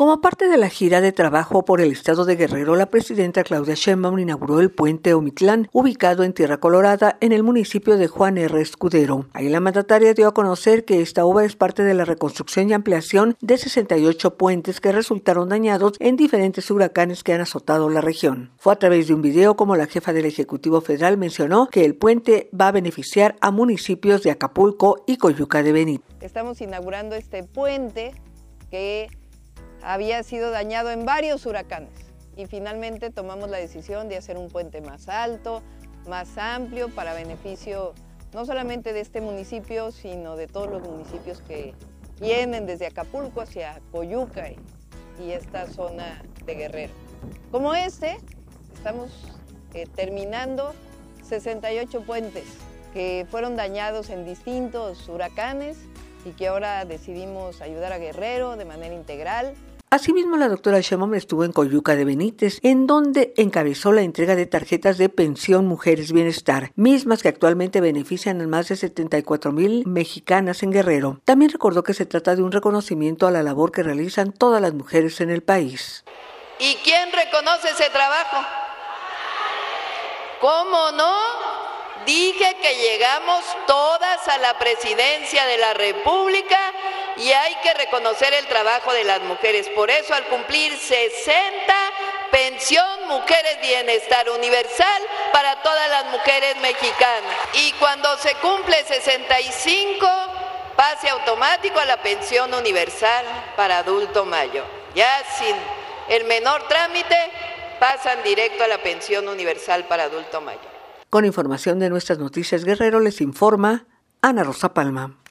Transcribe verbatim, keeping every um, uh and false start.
Como parte de la gira de trabajo por el estado de Guerrero, la presidenta Claudia Sheinbaum inauguró el puente Omitlán, ubicado en Tierra Colorada, en el municipio de Juan R. Escudero. Ahí la mandataria dio a conocer que esta obra es parte de la reconstrucción y ampliación de sesenta y ocho puentes que resultaron dañados en diferentes huracanes que han azotado la región. Fue a través de un video como la jefa del Ejecutivo Federal mencionó que el puente va a beneficiar a municipios de Acapulco y Coyuca de Benítez. Estamos inaugurando este puente que había sido dañado en varios huracanes y finalmente tomamos la decisión de hacer un puente más alto, más amplio, para beneficio no solamente de este municipio, sino de todos los municipios que vienen desde Acapulco hacia Coyuca y, y esta zona de Guerrero. Como este, estamos eh, terminando sesenta y ocho puentes que fueron dañados en distintos huracanes y que ahora decidimos ayudar a Guerrero de manera integral. Asimismo, la doctora Sheinbaum estuvo en Coyuca de Benítez, en donde encabezó la entrega de tarjetas de pensión Mujeres Bienestar, mismas que actualmente benefician a más de setenta y cuatro mil mexicanas en Guerrero. También recordó que se trata de un reconocimiento a la labor que realizan todas las mujeres en el país. ¿Y quién reconoce ese trabajo? ¿Cómo no? Dije que llegamos todas a la presidencia de la República y hay que reconocer el trabajo de las mujeres. Por eso, al cumplir sesenta, pensión Mujeres Bienestar Universal para todas las mujeres mexicanas. Y cuando se cumple sesenta y cinco, pase automático a la pensión universal para adulto mayor. Ya sin el menor trámite, pasan directo a la pensión universal para adulto mayor. Con información de Nuestras Noticias Guerrero les informa Ana Rosa Palma.